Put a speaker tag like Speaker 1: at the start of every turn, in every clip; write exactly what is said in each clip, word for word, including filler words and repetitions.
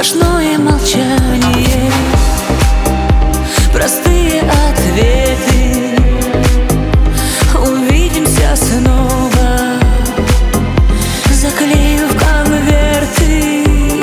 Speaker 1: сплошное молчание, простые ответы. Увидимся снова, заклею в конверты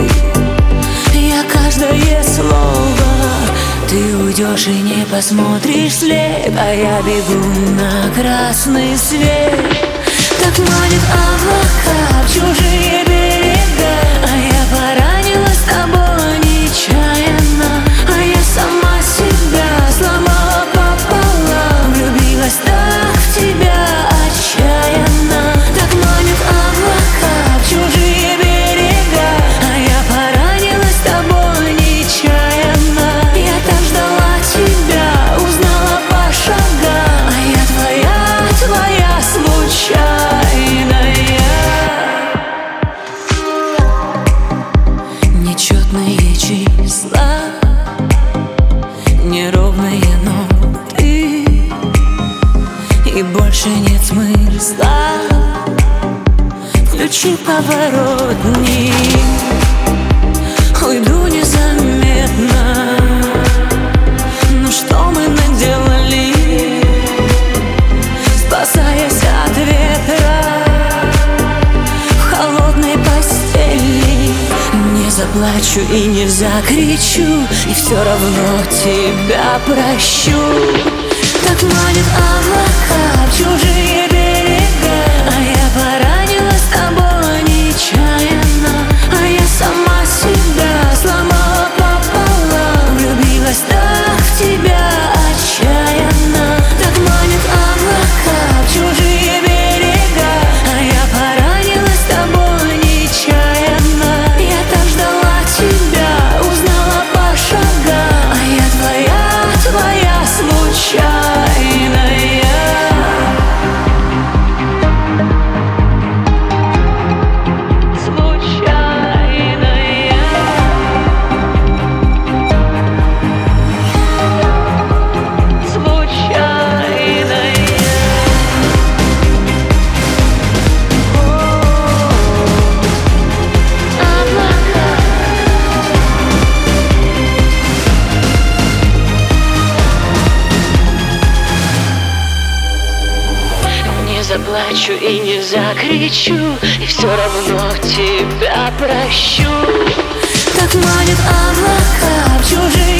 Speaker 1: я каждое слово. Ты уйдешь и не посмотришь вслед, а я бегу на красный свет. Так манит облака в чужие берега, а я поранилась тобой нечаянно, а я сама себя сломала пополам. Влюбилась так в тебя отчаянно. Так манит облака в чужие берега, а я поранилась тобой нечаянно. Я так ждала тебя, узнала по шагам, а я твоя, твоя случайная. Нечетные числа, неровные ноты, и больше нет смысла. Включи поворотник, уйду незаметно. Ну что мы наделали, спасаясь от ветра в холодной постели? Не заплачу и не закричу, и все равно тебя прощу. Так манит облака в чужие берега, а я поранилась тобой нечаянно, а я сама себя сломала пополам. Влюбилась так в тебя отчаянно. Так манит облака в чужие берега, а я поранилась тобой нечаянно. Я так ждала тебя, узнала по шагам, а я твоя, твоя случайная. Заплачу и не закричу, и все равно тебя прощу. Так манит облака в чужие